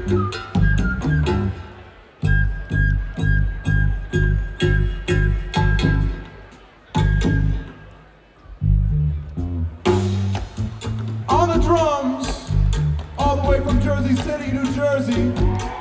On the drums, all the way from Jersey City, New Jersey,